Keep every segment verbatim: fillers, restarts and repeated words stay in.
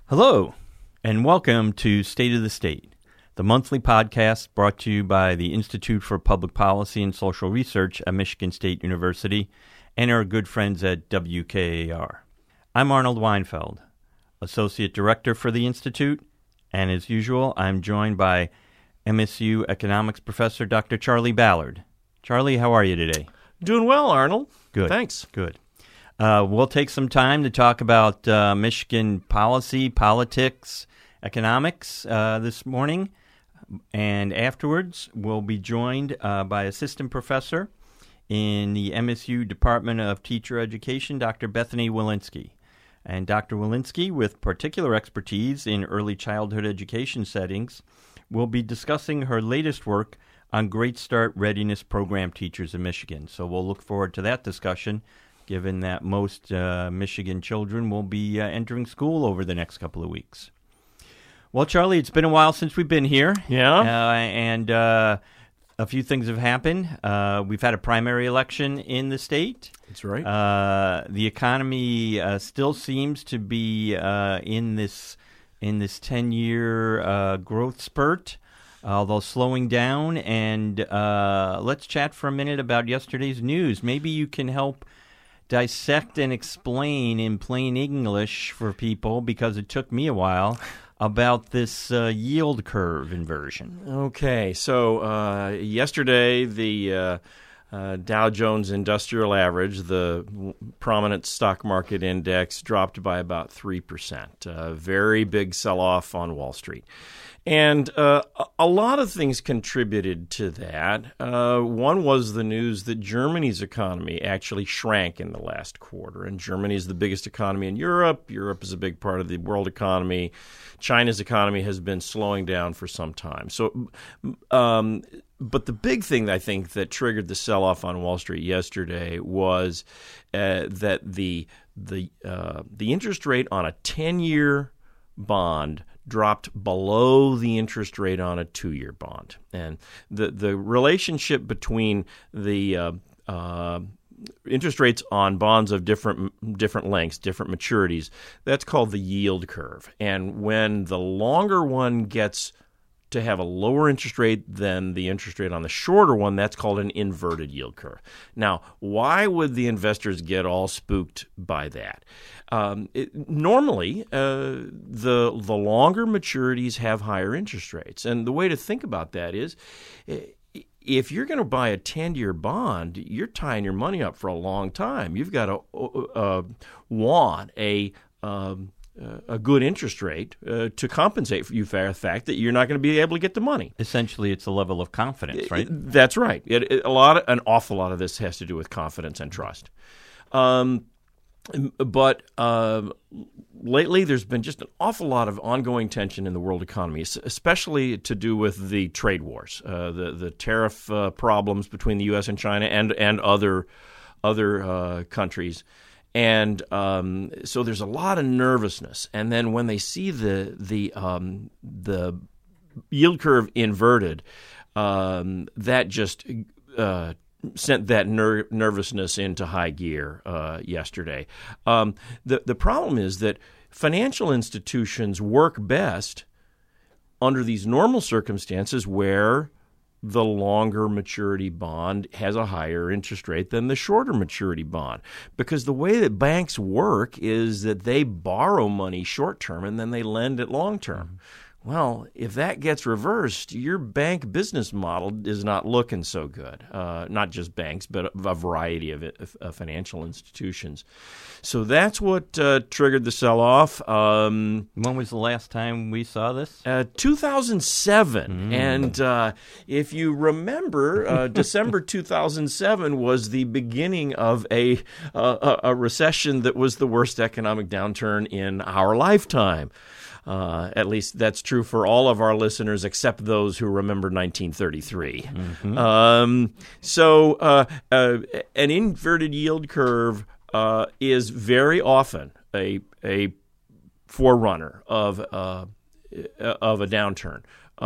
Hello, and welcome to State of the State, the monthly podcast brought to you by the Institute for Public Policy and Social Research at Michigan State University and our good friends at W K A R. I'm Arnold Weinfeld, Associate Director for the Institute, and as usual, I'm joined by M S U Economics Professor Doctor Charlie Ballard. Charlie, how are you today? Doing well, Arnold. Good. Thanks. Good. Uh, we'll take some time to talk about uh, Michigan policy, politics, economics uh, this morning. And afterwards, we'll be joined uh, by Assistant Professor in the M S U Department of Teacher Education, Doctor Bethany Walensky. And Doctor Walensky, with particular expertise in early childhood education settings, will be discussing her latest work on Great Start Readiness Program teachers in Michigan. So we'll look forward to that discussion, given that most uh, Michigan children will be uh, entering school over the next couple of weeks. Well, Charlie, it's been a while since we've been here. Yeah. Uh, and uh, a few things have happened. Uh, we've had a primary election in the state. That's right. Uh, the economy uh, still seems to be uh, in this in this ten-year uh, growth spurt, although slowing down. And uh, let's chat for a minute about yesterday's news. Maybe you can help dissect and explain in plain English for people, because it took me a while, about this uh, yield curve inversion. Okay, so uh, yesterday the uh, uh, Dow Jones Industrial Average, the w- prominent stock market index, dropped by about three percent. A very big sell-off on Wall Street. And uh, a lot of things contributed to that. Uh, one was the news that Germany's economy actually shrank in the last quarter. And Germany is the biggest economy in Europe. Europe is a big part of the world economy. China's economy has been slowing down for some time. So, um, but the big thing, I think, that triggered the sell-off on Wall Street yesterday was uh, that the the uh, the interest rate on a ten-year bond dropped below the interest rate on a two-year bond. And the, the relationship between the uh, uh, interest rates on bonds of different different lengths, different maturities, that's called the yield curve. And when the longer one gets to have a lower interest rate than the interest rate on the shorter one, that's called an inverted yield curve. Now, why would the investors get all spooked by that? Um, it, normally, uh, the the longer maturities have higher interest rates. And the way to think about that is, if you're going to buy a ten-year bond, you're tying your money up for a long time. You've got to uh, want a um, a good interest rate uh, to compensate for you for the fact that you're not going to be able to get the money. Essentially, it's a level of confidence, right? That's right. It, it, a lot, of, an awful lot of this has to do with confidence and trust. Um, but uh, lately, there's been just an awful lot of ongoing tension in the world economy, especially to do with the trade wars, uh, the the tariff uh, problems between the U S and China and and other other uh, countries. And um, so there's a lot of nervousness. And then when they see the the um, the yield curve inverted, um, that just uh, sent that ner- nervousness into high gear uh, yesterday. Um, the the problem is that financial institutions work best under these normal circumstances where the longer maturity bond has a higher interest rate than the shorter maturity bond. Because the way that banks work is that they borrow money short term and then they lend it long term. Mm-hmm. Well, if that gets reversed, your bank business model is not looking so good. Uh, not just banks, but a variety of, of, of financial institutions. So that's what uh, triggered the sell-off. Um, when was the last time we saw this? Uh, two thousand seven. Mm. And uh, if you remember, uh, December two thousand seven was the beginning of a, uh, a recession that was the worst economic downturn in our lifetime. Uh, at least that's true for all of our listeners except those who remember nineteen thirty-three. Mm-hmm. Um, so uh, uh, an inverted yield curve uh, is very often a a forerunner of uh, of a downturn.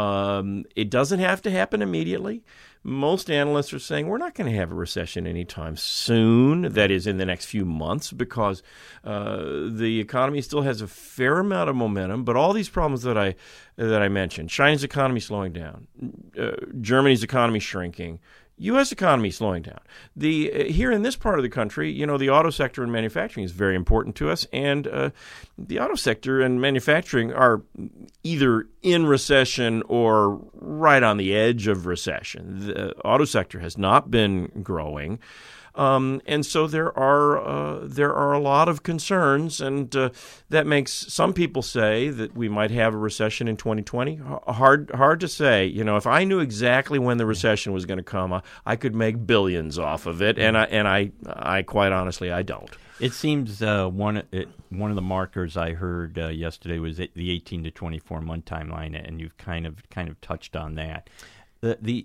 Um, it doesn't have to happen immediately. Most analysts are saying we're not going to have a recession anytime soon, that is in the next few months, because uh, the economy still has a fair amount of momentum. But all these problems that I that I mentioned, China's economy slowing down, uh, Germany's economy shrinking, U S economy slowing down. The uh, here in this part of the country, you know, the auto sector and manufacturing is very important to us, and uh, the auto sector and manufacturing are either in recession or right on the edge of recession. The auto sector has not been growing. Um, and so there are uh, there are a lot of concerns, and uh, that makes some people say that we might have a recession in twenty twenty. Hard hard to say. You know, if I knew exactly when the recession was going to come, I, I could make billions off of it, and I and I I quite honestly I don't. It seems uh, one it, one of the markers I heard uh, yesterday was the eighteen to twenty-four month timeline, and you've kind of kind of touched on that. The the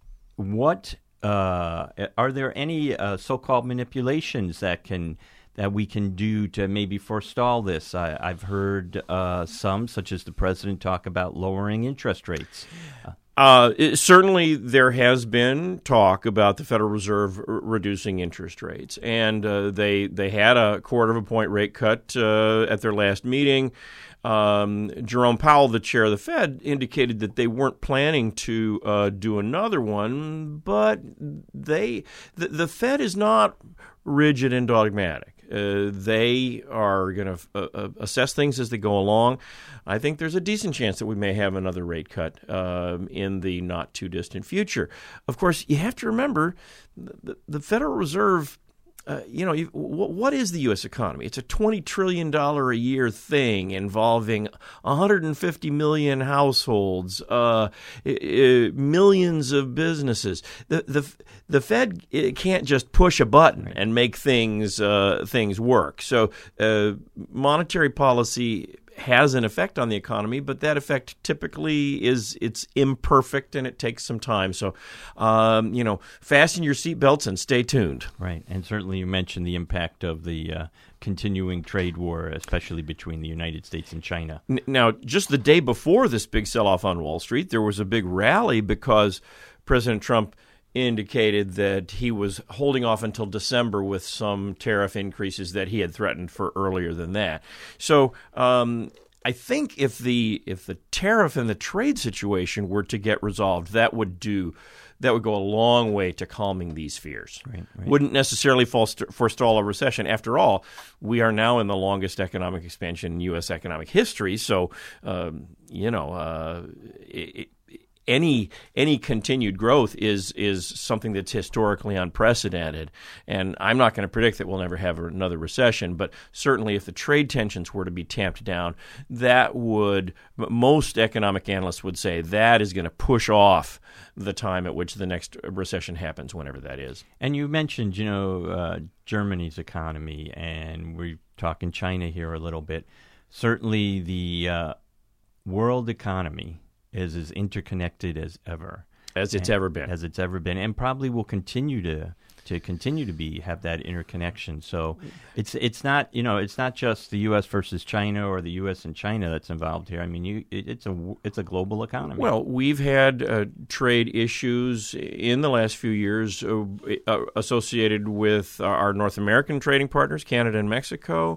what. Uh, are there any uh, so-called manipulations that can that we can do to maybe forestall this? I, I've heard uh, some, such as the president, talk about lowering interest rates. Uh, Uh, it, certainly, there has been talk about the Federal Reserve r- reducing interest rates, and uh, they they had a quarter of a point rate cut uh, at their last meeting. Um, Jerome Powell, the chair of the Fed, indicated that they weren't planning to uh, do another one, but they the, the Fed is not rigid and dogmatic. Uh, they are going to uh, uh, assess things as they go along. I think there's a decent chance that we may have another rate cut um, in the not-too-distant future. Of course, you have to remember the, the Federal Reserve, uh, you know, you, w- what is the U S economy? It's a twenty trillion dollars a year thing involving one hundred fifty million households, uh, uh, millions of businesses. The, the, the Fed it can't just push a button and make things, uh, things work. So uh, monetary policy has an effect on the economy, but that effect typically is it's imperfect and it takes some time. So, um, you know, fasten your seatbelts and stay tuned. Right, and certainly you mentioned the impact of the uh, continuing trade war, especially between the United States and China. Now, just the day before this big sell-off on Wall Street, there was a big rally because President Trump indicated that he was holding off until December with some tariff increases that he had threatened for earlier than that. So um, I think if the if the tariff and the trade situation were to get resolved, that would do that would go a long way to calming these fears. Right, right. Wouldn't necessarily forestall a recession. After all, we are now in the longest economic expansion in U S economic history. So, um, you know, uh, it, Any any continued growth is is something that's historically unprecedented, and I'm not going to predict that we'll never have another recession, but certainly if the trade tensions were to be tamped down, that would, most economic analysts would say, that is going to push off the time at which the next recession happens, whenever that is. And you mentioned, you know, uh, Germany's economy, and we're talking China here a little bit. Certainly the uh, world economy is as interconnected as ever, as it's and, ever been, as it's ever been, and probably will continue to to continue to be have that interconnection. So it's it's not you know it's not just the U S versus China or the U S and China that's involved here. I mean, you it, it's a it's a global economy. Well, we've had uh, trade issues in the last few years uh, uh, associated with our North American trading partners, Canada and Mexico,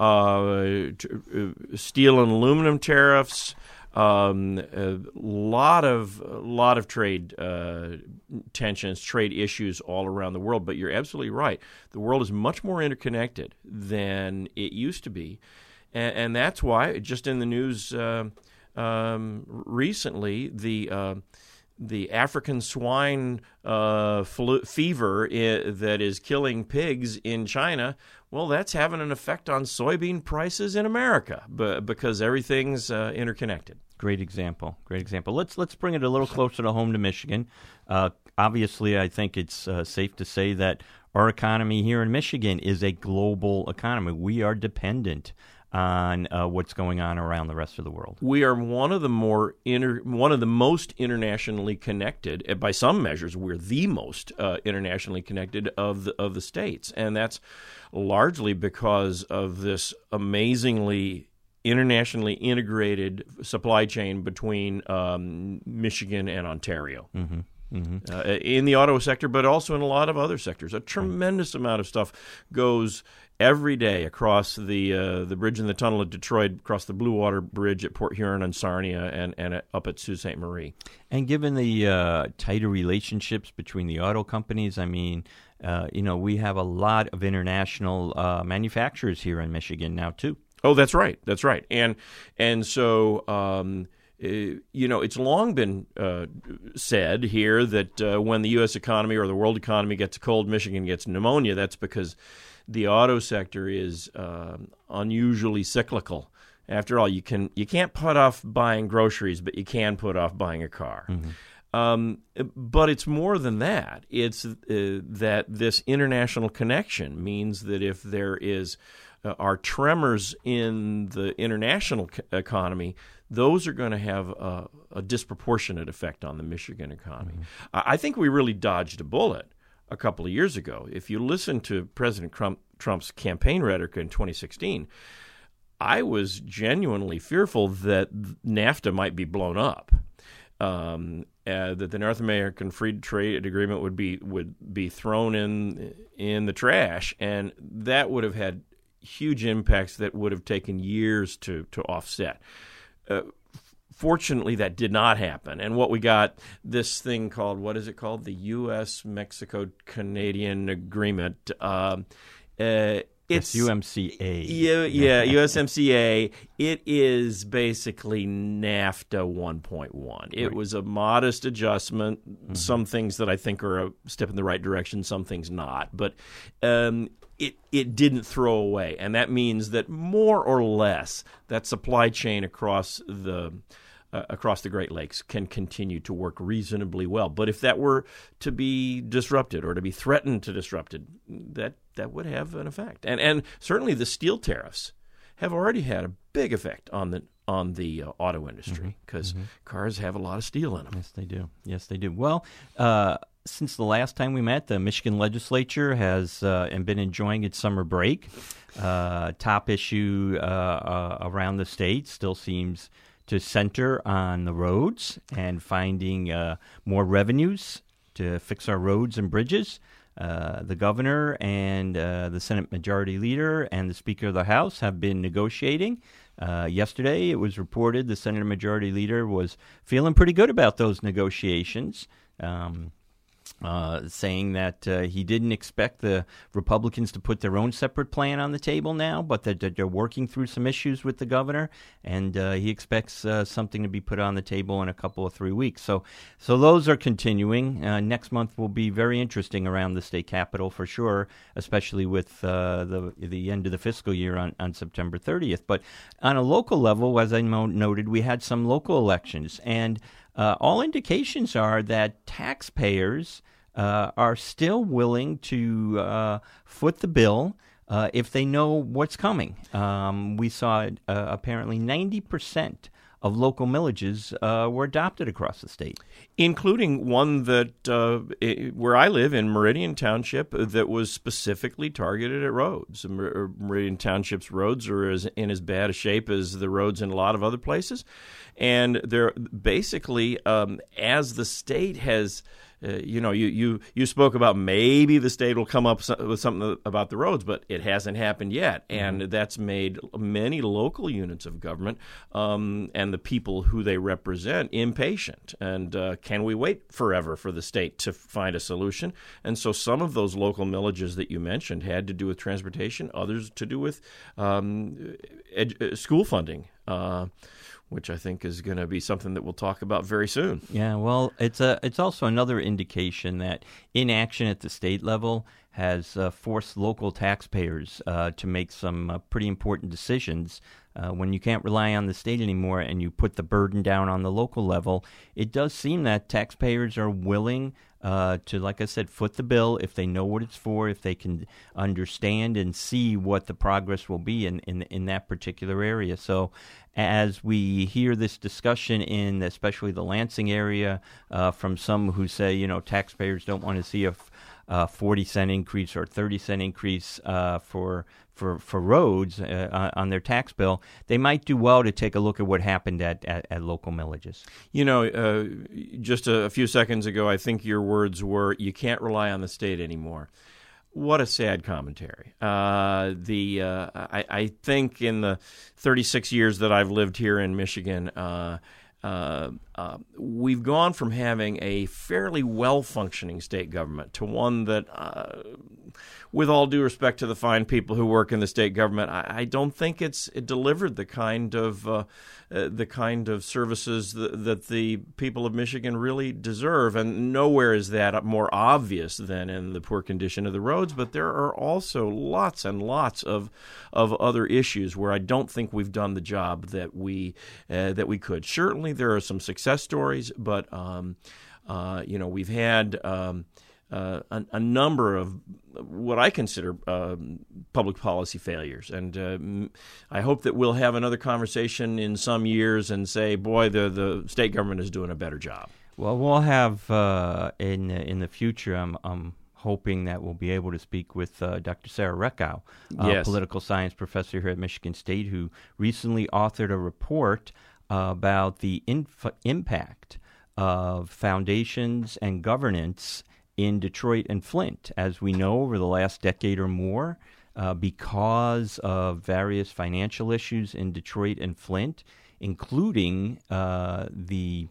uh, t- uh, steel and aluminum tariffs. Um, a lot of a lot of trade uh, tensions, trade issues all around the world. But you're absolutely right. The world is much more interconnected than it used to be, and, and that's why, just in the news uh, um, recently, the uh, the African swine uh, flu- fever I- that is killing pigs in China. Well, that's having an effect on soybean prices in America, but because everything's uh, interconnected. Great example. Great example. Let's let's bring it a little closer to home to Michigan. Uh, obviously, I think it's uh, safe to say that our economy here in Michigan is a global economy. We are dependent on uh, what's going on around the rest of the world. We are one of the more inter, one of the most internationally connected. By some measures, we're the most uh, internationally connected of the of the states, and that's largely because of this amazingly internationally integrated supply chain between um, Michigan and Ontario. Mm-hmm. Mm-hmm. Uh, in the auto sector, but also in a lot of other sectors. A tremendous amount of stuff goes every day across the uh, the bridge and the tunnel at Detroit, across the Blue Water Bridge at Port Huron and Sarnia, and, and at, up at Sault Ste. Marie. And given the uh, tighter relationships between the auto companies, I mean, uh, you know, we have a lot of international uh, manufacturers here in Michigan now, too. Oh, that's right. That's right. And, and so... Um, Uh, you know, it's long been uh, said here that uh, when the U S economy or the world economy gets a cold, Michigan gets pneumonia. That's because the auto sector is uh, unusually cyclical. After all, you can you can't put off buying groceries, but you can put off buying a car. Mm-hmm. Um, but it's more than that. It's uh, that this international connection means that if there is uh, are tremors in the international c- economy, those are going to have a, a disproportionate effect on the Michigan economy. Mm-hmm. I, I think we really dodged a bullet a couple of years ago. If you listen to President Trump, Trump's campaign rhetoric in twenty sixteen, I was genuinely fearful that NAFTA might be blown up. Um, uh, that the North American Free Trade Agreement would be would be thrown in in the trash, and that would have had huge impacts that would have taken years to to offset. Uh, fortunately, that did not happen, and what we got, this thing called, what is it called, the U S Mexico Canadian Agreement. Um, uh, It's U M C A. Yeah, yeah, U S M C A. It is basically NAFTA one point one. It right. was a modest adjustment. Mm-hmm. Some things that I think are a step in the right direction, some things not. But um, it it didn't throw away, and that means that more or less that supply chain across the Uh, across the Great Lakes can continue to work reasonably well. But if that were to be disrupted or to be threatened to disrupted, that that would have an effect. And and certainly the steel tariffs have already had a big effect on the on the uh, auto industry because mm-hmm. mm-hmm. cars have a lot of steel in them. Yes, they do. Yes, they do. Well, uh, since the last time we met, the Michigan legislature has uh, been enjoying its summer break. Uh, top issue uh, uh, around the state still seems to center on the roads and finding uh, more revenues to fix our roads and bridges. Uh, the governor and uh, the Senate Majority Leader and the Speaker of the House have been negotiating. Uh, yesterday, it was reported the Senate Majority Leader was feeling pretty good about those negotiations, um, uh, saying that uh, he didn't expect the Republicans to put their own separate plan on the table now, but that they're working through some issues with the governor, and uh, he expects uh, something to be put on the table in a couple of three weeks. So, so those are continuing. Uh, next month will be very interesting around the state capitol for sure, especially with uh, the the end of the fiscal year on, on September thirtieth. But on a local level, as I mo- noted, we had some local elections, and uh, all indications are that taxpayers Uh, are still willing to uh, foot the bill uh, if they know what's coming. Um, we saw uh, apparently ninety percent of local millages uh, were adopted across the state, including one that uh, it, where I live in Meridian Township that was specifically targeted at roads. Mer- Meridian Township's roads are as, in as bad a shape as the roads in a lot of other places, and they're basically um, as the state has. Uh, you know, you, you, you spoke about maybe the state will come up with something about the roads, but it hasn't happened yet. And mm-hmm. that's made many local units of government um, and the people who they represent impatient. And uh, can we wait forever for the state to find a solution? And so some of those local millages that you mentioned had to do with transportation, others to do with um, ed- school funding. Uh, which I think is going to be something that we'll talk about very soon. Yeah, well, it's a it's also another indication that inaction at the state level has uh, forced local taxpayers uh, to make some uh, pretty important decisions. Uh, when you can't rely on the state anymore and you put the burden down on the local level, it does seem that taxpayers are willing uh, to, like I said, foot the bill if they know what it's for, if they can understand and see what the progress will be in, in, in that particular area. So as we hear this discussion in especially the Lansing area uh, from some who say, you know, taxpayers don't want to see a uh, forty cent increase or thirty cent increase uh, for for, for roads uh, on their tax bill, they might do well to take a look at what happened at, at, at local millages. You know, uh, just a, a few seconds ago, I think your words were, you can't rely on the state anymore. What a sad commentary. Uh, the uh, I, I think in the thirty-six years that I've lived here in Michigan, uh, Uh, uh, we've gone from having a fairly well-functioning state government to one that, uh, with all due respect to the fine people who work in the state government, I, I don't think it's it delivered the kind of uh, uh, the kind of services that, that the people of Michigan really deserve. And nowhere is that more obvious than in the poor condition of the roads. But there are also lots and lots of of other issues where I don't think we've done the job that we uh, that we could. Certainly, there are some success stories, but um, uh, you know, we've had um, uh, a, a number of what I consider uh, public policy failures, and uh, I hope that we'll have another conversation in some years and say, "Boy, the the state government is doing a better job." Well, we'll have uh, in in the future. I'm, I'm hoping that we'll be able to speak with uh, Doctor Sarah Reckow, a yes. political science professor here at Michigan State, who recently authored a report about the inf- impact of foundations and governance in Detroit and Flint. As we know, over the last decade or more, uh, because of various financial issues in Detroit and Flint, including uh, the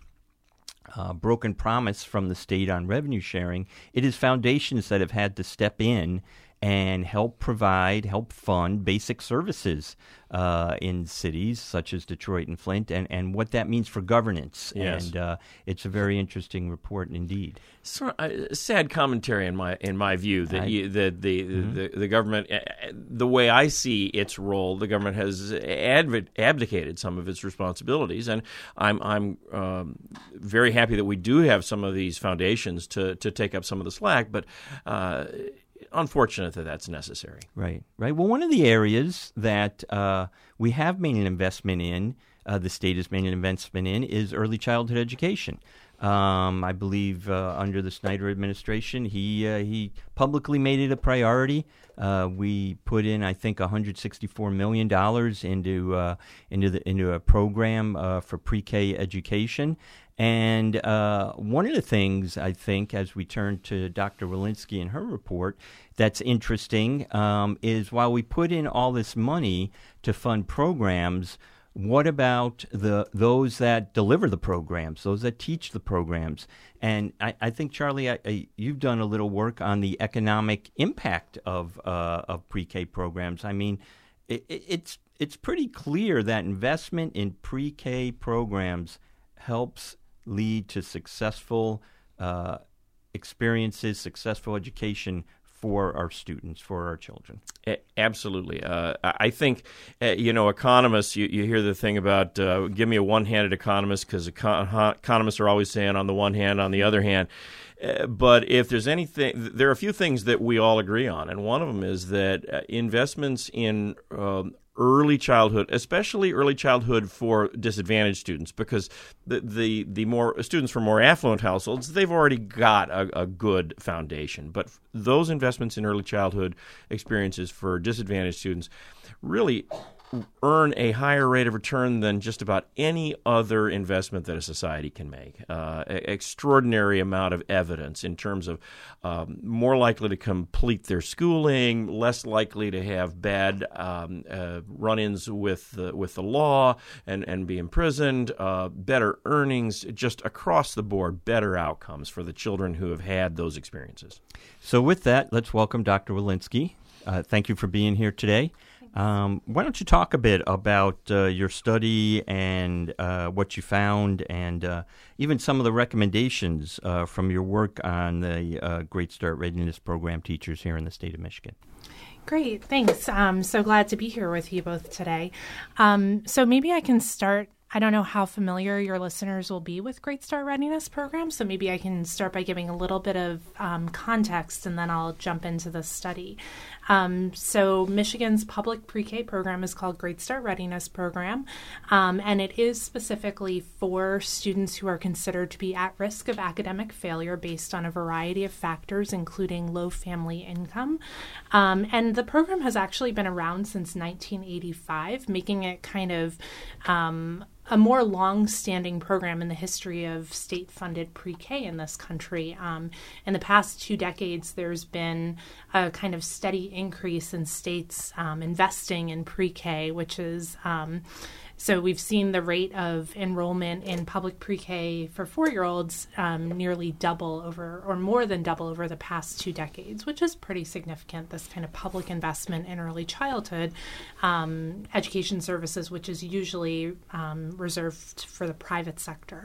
uh, broken promise from the state on revenue sharing, it is foundations that have had to step in and help provide, help fund basic services uh, in cities such as Detroit and Flint, and, and what that means for governance. Yes. And uh, it's a very interesting report indeed. So, uh, sad commentary in my in my view that I, you, that the, mm-hmm. the the government, uh, the way I see its role, the government has adv- abdicated some of its responsibilities, and I'm I'm um, very happy that we do have some of these foundations to to take up some of the slack, but. Uh, Unfortunate that that's necessary. Right, right. Well, one of the areas that uh, we have made an investment in, uh, the state has made an investment in, is early childhood education. Um, I believe uh, under the Snyder administration, he uh, he publicly made it a priority. Uh, we put in, I think, one hundred sixty-four million dollars into uh, into the into a program uh, for pre-K education. And uh, one of the things, I think, as we turn to Doctor Walensky and her report, that's interesting um, is while we put in all this money to fund programs, what about the those that deliver the programs, those that teach the programs? And I, I think, Charlie, I, I, you've done a little work on the economic impact of uh, of pre-K programs. I mean, it, it's it's pretty clear that investment in pre-K programs helps lead to successful uh, experiences, successful education for our students, for our children. Absolutely. Uh, I think, uh, you know, economists, you, you hear the thing about uh, give me a one-handed economist, because econ- economists are always saying on the one hand, on the other hand. Uh, but if there's anything, there are a few things that we all agree on, and one of them is that uh, investments in um, early childhood, especially early childhood for disadvantaged students, because the the, the more students from more affluent households, they've already got a, a good foundation. But those investments in early childhood experiences for disadvantaged students really earn a higher rate of return than just about any other investment that a society can make. Uh, extraordinary amount of evidence in terms of um, more likely to complete their schooling, less likely to have bad um, uh, run-ins with the, with the law and, and be imprisoned, uh, better earnings, just across the board, better outcomes for the children who have had those experiences. So with that, let's welcome Doctor Walensky. Uh, thank you for being here today. Um, why don't you talk a bit about uh, your study and uh, what you found, and uh, even some of the recommendations uh, from your work on the uh, Great Start Readiness Program teachers here in the state of Michigan. Great, thanks. I'm so glad to be here with you both today. Um, so maybe I can start I don't know how familiar your listeners will be with Great Start Readiness Program, so maybe I can start by giving a little bit of um, context, and then I'll jump into the study. Um, so Michigan's public pre-K program is called Great Start Readiness Program, um, and it is specifically for students who are considered to be at risk of academic failure based on a variety of factors, including low family income. Um, and the program has actually been around since nineteen eighty-five, making it kind of um, a more long-standing program in the history of state-funded pre-K in this country. Um, in the past two decades, there's been a kind of steady increase in states um, investing in pre-K, which is um, so we've seen the rate of enrollment in public pre-K for four-year-olds um, nearly double over, or more than double over the past two decades, which is pretty significant, this kind of public investment in early childhood um, education services, which is usually um, reserved for the private sector.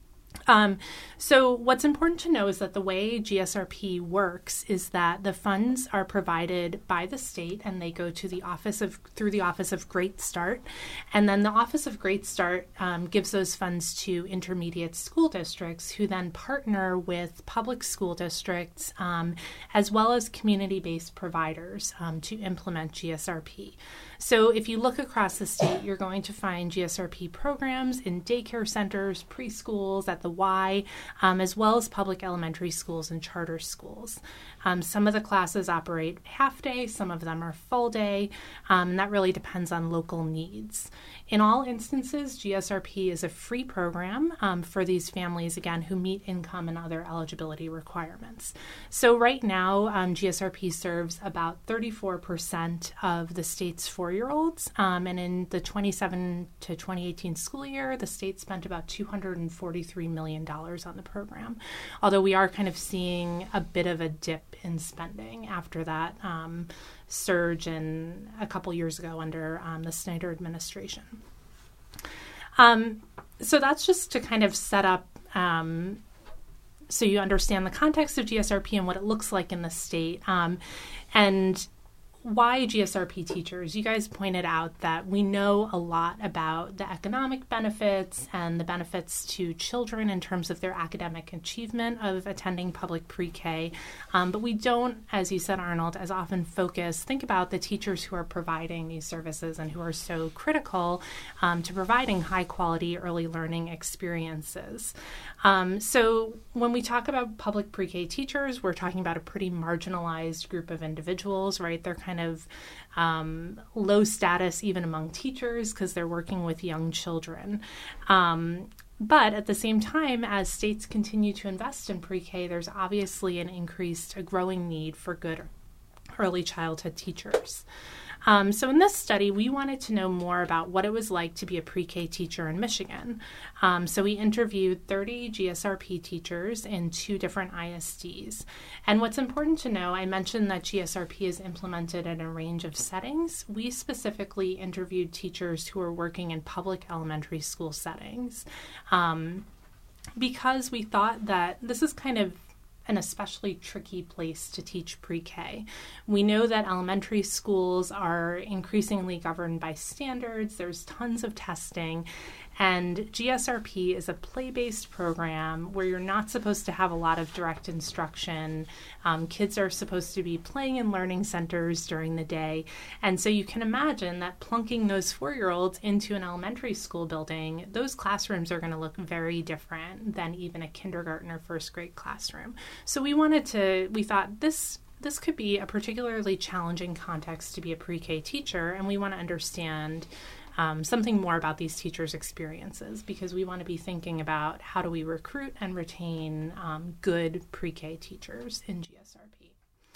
Um, so what's important to know is that the way G S R P works is that the funds are provided by the state, and they go to the office of through the Office of Great Start, and then the Office of Great Start um, gives those funds to intermediate school districts, who then partner with public school districts um, as well as community-based providers um, to implement G S R P. So if you look across the state, you're going to find G S R P programs in daycare centers, preschools, at the Y, um, as well as public elementary schools and charter schools. Um, some of the classes operate half day, some of them are full day, um, and that really depends on local needs. In all instances, G S R P is a free program um, for these families, again, who meet income and other eligibility requirements. So right now, um, G S R P serves about thirty-four percent of the state's four-year-olds, um, and in the twenty-seven to twenty eighteen school year, the state spent about two hundred forty-three million dollars on the program, although we are kind of seeing a bit of a dip in spending after that um, surge in a couple years ago under um, the Snyder administration. Um, so that's just to kind of set up um, so you understand the context of G S R P and what it looks like in the state. Um, and why G S R P teachers? You guys pointed out that we know a lot about the economic benefits and the benefits to children in terms of their academic achievement of attending public pre-K, um, but we don't, as you said, Arnold, as often focus, think about the teachers who are providing these services and who are so critical um, to providing high-quality early learning experiences. Um, so when we talk about public pre-K teachers, we're talking about a pretty marginalized group of individuals, right? They're kind of um, low status even among teachers because they're working with young children. Um, but at the same time, as states continue to invest in pre-K, there's obviously an increased, a growing need for good early childhood teachers. Um, so in this study, we wanted to know more about what it was like to be a pre-K teacher in Michigan. Um, so we interviewed thirty G S R P teachers in two different I S Ds. And what's important to know, I mentioned that G S R P is implemented in a range of settings. We specifically interviewed teachers who are working in public elementary school settings um, because we thought that this is kind of an especially tricky place to teach pre-K. We know that elementary schools are increasingly governed by standards. There's tons of testing. And G S R P is a play-based program where you're not supposed to have a lot of direct instruction. Um, kids are supposed to be playing in learning centers during the day. And so you can imagine that plunking those four-year-olds into an elementary school building, those classrooms are going to look very different than even a kindergarten or first grade classroom. So we wanted to, we thought this this could be a particularly challenging context to be a pre-K teacher, and we want to understand Um, something more about these teachers' experiences, because we want to be thinking about how do we recruit and retain um, good pre-K teachers in G S R P.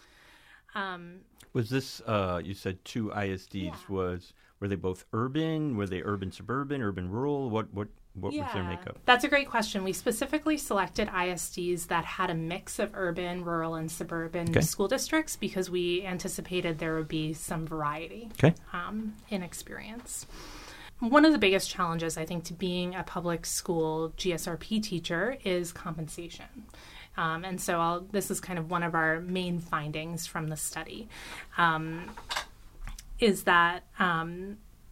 Um, was this, uh, you said two I S Ds, yeah. was were they both urban? Were they urban, suburban, urban, rural? What what, what yeah, was their makeup? That's a great question. We specifically selected I S Ds that had a mix of urban, rural, and suburban okay. school districts because we anticipated there would be some variety okay. um, in experience. One of the biggest challenges, I think, to being a public school G S R P teacher is compensation. Um, and so I'll, this is kind of one of our main findings from the study, um, is that um,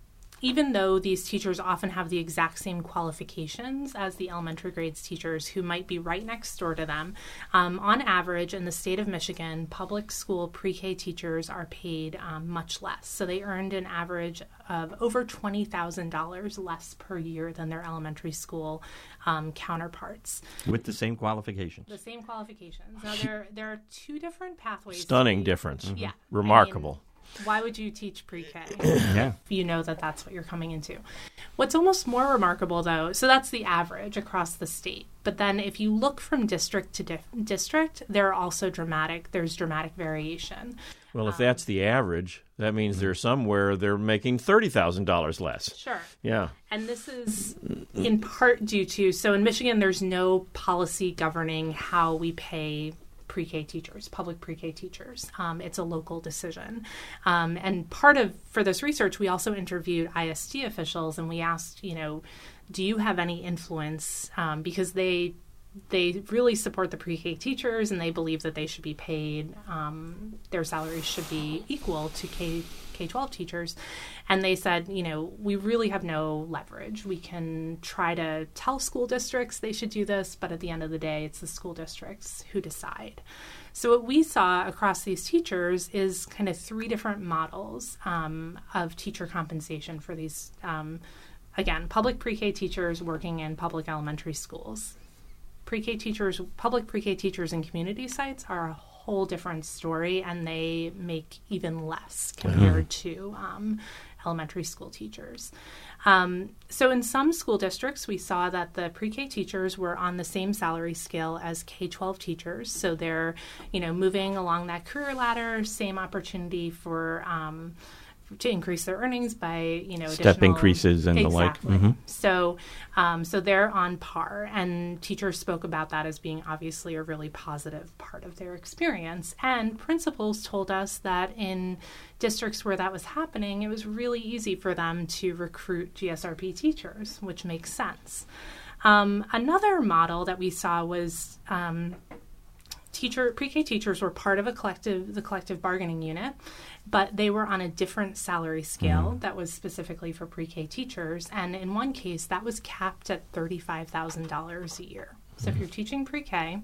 even though these teachers often have the exact same qualifications as the elementary grades teachers who might be right next door to them, um, on average in the state of Michigan, public school pre-K teachers are paid um, much less. So they earned an average of over twenty thousand dollars less per year than their elementary school um, counterparts. With the same qualifications. The same qualifications. Now, there, there are two different pathways. Stunning difference. Mm-hmm. Yeah. Remarkable. I mean, why would you teach pre-K Yeah. if you know that that's what you're coming into? What's almost more remarkable, though, so that's the average across the state. But then if you look from district to dif- district, there are also dramatic, there's dramatic variation. Well, if that's the average, that means there's somewhere they're making thirty thousand dollars less. Sure. Yeah. And this is in part due to, so in Michigan, there's no policy governing how we pay pre-K teachers, public pre-K teachers. Um, it's a local decision. Um, and part of, for this research, we also interviewed I S D officials and we asked, you know, do you have any influence? Um, because they they really support the pre-K teachers and they believe that they should be paid, um, their salaries should be equal to K, K twelve teachers. And they said, you know, we really have no leverage. We can try to tell school districts they should do this, but at the end of the day, it's the school districts who decide. So what we saw across these teachers is kind of three different models um, of teacher compensation for these, um, again, public pre-K teachers working in public elementary schools. Pre-K teachers, public pre-K teachers in community sites are a whole different story, and they make even less compared mm-hmm. to um, elementary school teachers. Um, so in some school districts, we saw that the pre-K teachers were on the same salary scale as K twelve teachers. So they're, you know, moving along that career ladder, same opportunity for um, to increase their earnings by, you know, step increases and exactly. the like. Mm-hmm. So, um, so they're on par, and teachers spoke about that as being obviously a really positive part of their experience. And principals told us that in districts where that was happening, it was really easy for them to recruit G S R P teachers, which makes sense. Um, another model that we saw was um, teacher pre-K teachers were part of a collective, the collective bargaining unit, but they were on a different salary scale mm-hmm. that was specifically for pre-K teachers. And in one case, that was capped at thirty-five thousand dollars a year. So mm-hmm. if you're teaching pre-K,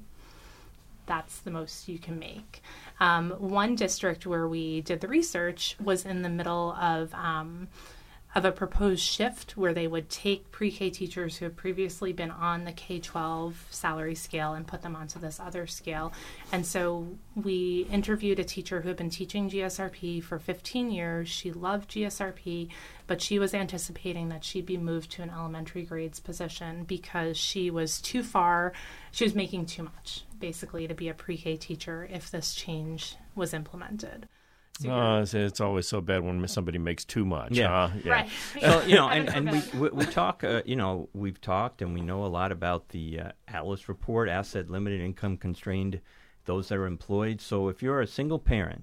that's the most you can make. Um, one district where we did the research was in the middle of um, of a proposed shift where they would take pre-K teachers who had previously been on the K twelve salary scale and put them onto this other scale. And so we interviewed a teacher who had been teaching G S R P for fifteen years. She loved G S R P, but she was anticipating that she'd be moved to an elementary grades position because she was too far, she was making too much, basically, to be a pre-K teacher if this change was implemented. Uh, it's, it's always so bad when somebody makes too much. Yeah, huh? yeah. Right. So, you know, and, and we, we we talk, uh, you know, we've talked and we know a lot about the uh, ALICE report, asset limited, income constrained, those that are employed. So if you're a single parent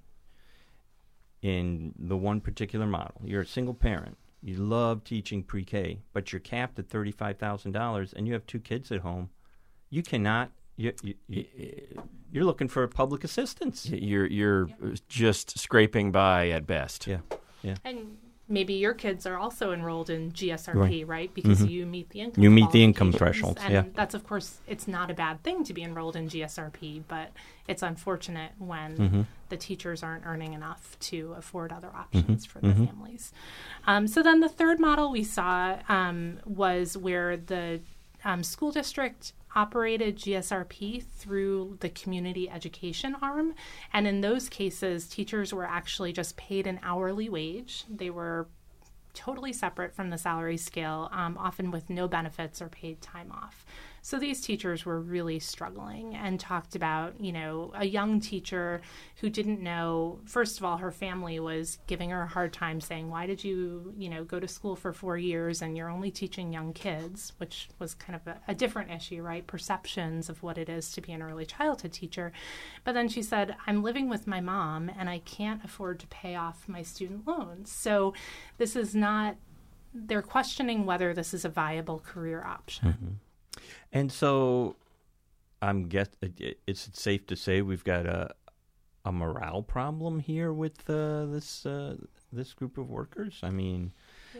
in the one particular model, you're a single parent, you love teaching pre-K, but you're capped at thirty-five thousand dollars and you have two kids at home, you cannot. You, you, you, you're looking for public assistance. You're you're yep. just scraping by at best. Yeah, yeah. And maybe your kids are also enrolled in G S R P, right? right? Because mm-hmm. you meet the income. You meet the income thresholds. And yeah, that's of course it's not a bad thing to be enrolled in G S R P, but it's unfortunate when mm-hmm. the teachers aren't earning enough to afford other options mm-hmm. for their mm-hmm. families. Um, so then the third model we saw um, was where the um, school district operated G S R P through the community education arm. And in those cases, teachers were actually just paid an hourly wage. They were totally separate from the salary scale, um, often with no benefits or paid time off. So these teachers were really struggling and talked about, you know, a young teacher who didn't know, first of all, her family was giving her a hard time saying, why did you, you know, go to school for four years and you're only teaching young kids, which was kind of a, a different issue, right? Perceptions of what it is to be an early childhood teacher. But then she said, I'm living with my mom and I can't afford to pay off my student loans. So this is not, they're questioning whether this is a viable career option. Mm-hmm. And so, I'm guess it's safe to say we've got a a morale problem here with uh, this uh, this group of workers. I mean, yeah.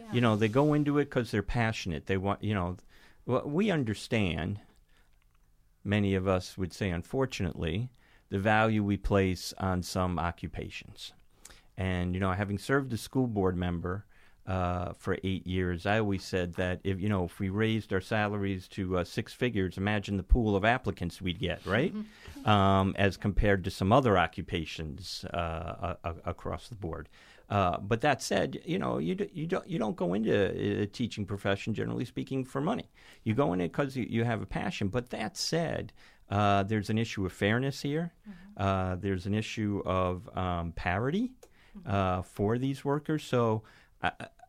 Yeah. You know, they go into it because they're passionate. They want, you know, well, we understand, many of us would say, unfortunately, the value we place on some occupations. And, you know, having served as school board member uh, for eight years, I always said that, if you know, if we raised our salaries to uh, six figures, imagine the pool of applicants we'd get, right? Mm-hmm. Um, as compared to some other occupations uh, a- a- across the board. Uh, but that said, you know, you d- you don't you don't go into a teaching profession, generally speaking, for money. You go in it because you, you have a passion. But that said, uh, there's an issue of fairness here. Mm-hmm. Uh, there's an issue of um, parity uh, for these workers. So, uh,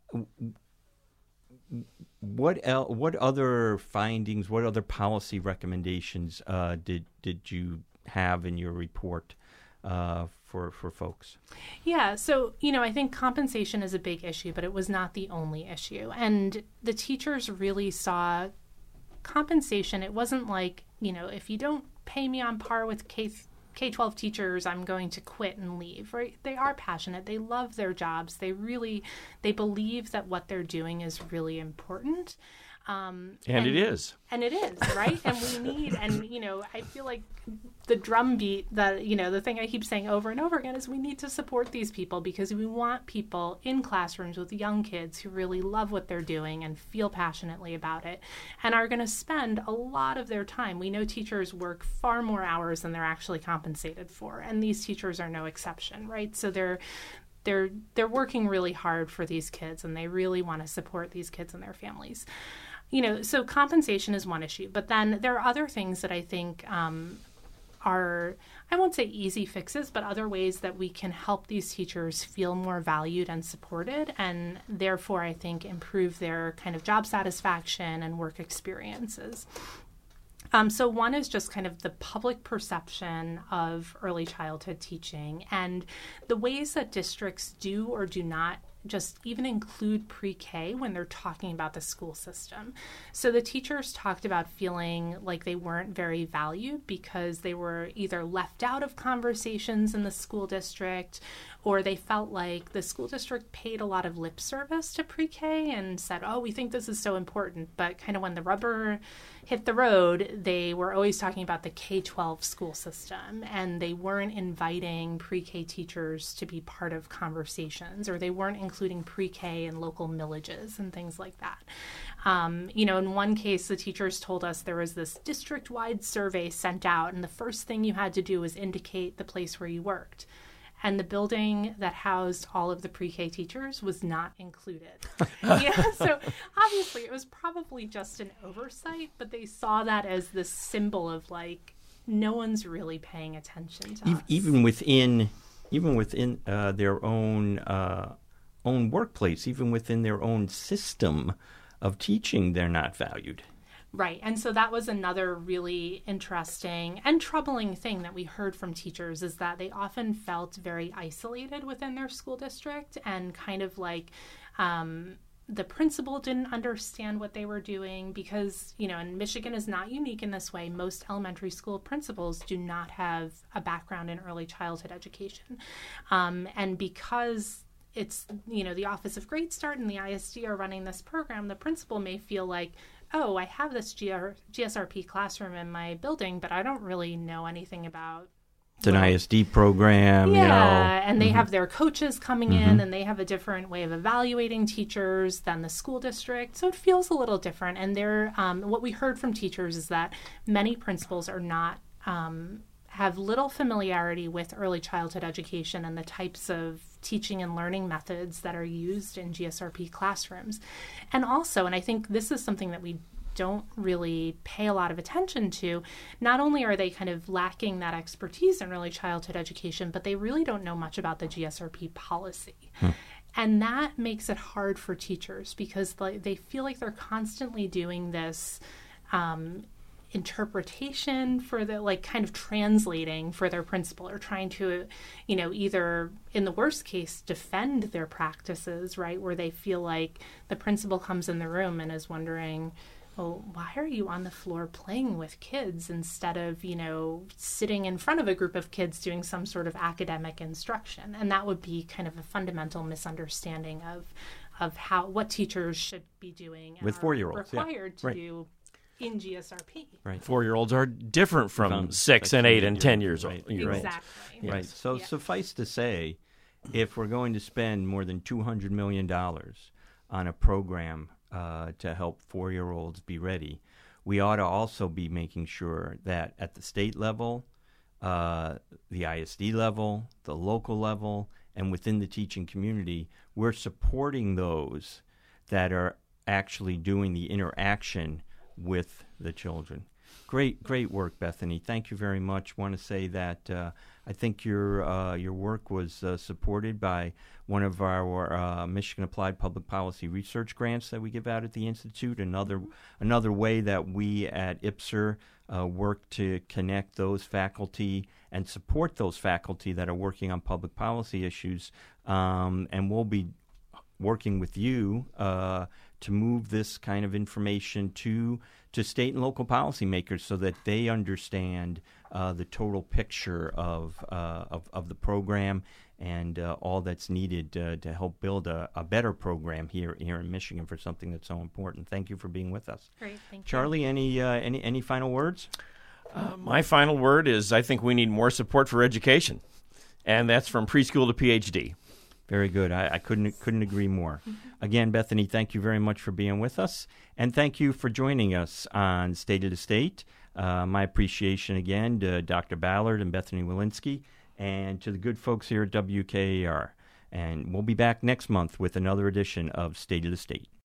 what el- what other findings, what other policy recommendations uh, did did you have in your report uh, for for folks? Yeah, so, you know, I think compensation is a big issue, but it was not the only issue. And the teachers really saw compensation. It wasn't like, you know, if you don't pay me on par with K K twelve teachers, I'm going to quit and leave, right? They are passionate. They love their jobs. They really, they believe that what they're doing is really important. Um, and, and it is. And it is, right? And we need, and, you know, I feel like the drumbeat that, you know, the thing I keep saying over and over again is we need to support these people because we want people in classrooms with young kids who really love what they're doing and feel passionately about it and are going to spend a lot of their time. We know teachers work far more hours than they're actually compensated for, and these teachers are no exception, right? So they're they're they're working really hard for these kids, and they really want to support these kids and their families. You know, so compensation is one issue, but then there are other things that I think um, are, I won't say easy fixes, but other ways that we can help these teachers feel more valued and supported, and therefore I think improve their kind of job satisfaction and work experiences. Um, so one is just kind of the public perception of early childhood teaching and the ways that districts do or do not just even include pre-K when they're talking about the school system. So the teachers talked about feeling like they weren't very valued because they were either left out of conversations in the school district, or they felt like the school district paid a lot of lip service to pre-K and said, oh, we think this is so important. But kind of when the rubber hit the road, they were always talking about the K twelve school system, and they weren't inviting pre-K teachers to be part of conversations, or they weren't including pre-K in local millages and things like that. Um, you know, in one case, the teachers told us there was this district-wide survey sent out, and the first thing you had to do was indicate the place where you worked. And the building that housed all of the pre-K teachers was not included. Yeah, so obviously it was probably just an oversight, but they saw that as this symbol of like, no one's really paying attention to us. Even within, even within uh, their own uh, own workplace, even within their own system of teaching, they're not valued. Right. And so that was another really interesting and troubling thing that we heard from teachers, is that they often felt very isolated within their school district, and kind of like um, the principal didn't understand what they were doing because, you know, and Michigan is not unique in this way. Most elementary school principals do not have a background in early childhood education. Um, and because it's, you know, the Office of Great Start and the I S D are running this program, the principal may feel like, oh, I have this G S R P classroom in my building, but I don't really know anything about... It's an I S D program, yeah, you know. and they mm-hmm. have their coaches coming mm-hmm. in, and they have a different way of evaluating teachers than the school district. So it feels a little different. And they're, um, what we heard from teachers is that many principals are not... Um, have little familiarity with early childhood education and the types of teaching and learning methods that are used in G S R P classrooms. And also, and I think this is something that we don't really pay a lot of attention to, not only are they kind of lacking that expertise in early childhood education, but they really don't know much about the G S R P policy. Hmm. And that makes it hard for teachers because like, they feel like they're constantly doing this um, interpretation for the, like, kind of translating for their principal, or trying to, you know, either in the worst case defend their practices, right, where they feel like the principal comes in the room and is wondering, well, why are you on the floor playing with kids instead of, you know, sitting in front of a group of kids doing some sort of academic instruction? And that would be kind of a fundamental misunderstanding of of how what teachers should be doing and With are four-year-olds, yeah. required to Right. do in G S R P. Right. Four-year-olds are different from From six six and and eight eight and years ten old. years Right. old. You're right. Exactly. Right. So Yeah. suffice to say, if we're going to spend more than two hundred million dollars on a program uh, to help four-year-olds be ready, we ought to also be making sure that at the state level, uh, the I S D level, the local level, and within the teaching community, we're supporting those that are actually doing the interaction with the children. Great, great work, Bethany. Thank you very much. Want to say that uh, I think your uh, your work was uh, supported by one of our uh, Michigan Applied Public Policy Research grants that we give out at the Institute. Another another way that we at I P S R uh, work to connect those faculty and support those faculty that are working on public policy issues. Um, and we'll be working with you uh, to move this kind of information to to state and local policymakers so that they understand uh, the total picture of, uh, of of the program and uh, all that's needed uh, to help build a, a better program here here in Michigan for something that's so important. Thank you for being with us. Great, thank you. Charlie, any uh, any any final words? Uh, my final word is I think we need more support for education, and that's from preschool to P H D. Very good. I, I couldn't couldn't agree more. Again, Bethany, thank you very much for being with us, and thank you for joining us on State of the State. Uh, my appreciation again to Doctor Ballard and Bethany Walensky, and to the good folks here at W K A R. And we'll be back next month with another edition of State of the State.